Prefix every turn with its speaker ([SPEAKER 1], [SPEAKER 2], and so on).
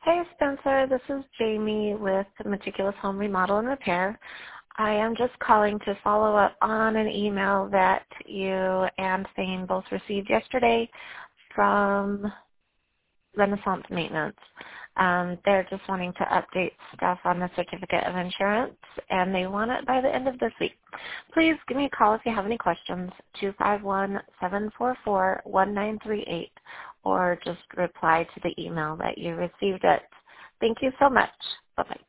[SPEAKER 1] Hey, Spencer. This is Jamie with Meticulous Home Remodel and Repair. I am just calling to follow up on an email that you and Thane both received yesterday from Renaissance Maintenance. They're just wanting to update stuff on the certificate of insurance, and they want it by the end of this week. Please give me a call if you have any questions, 251-744-1938, or just reply to the email that you received it. Thank you so much. Bye-bye.